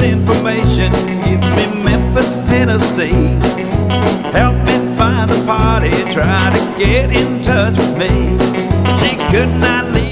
information. Give me Memphis, Tennessee. Help me find a party, try to get in touch with me. She could not leave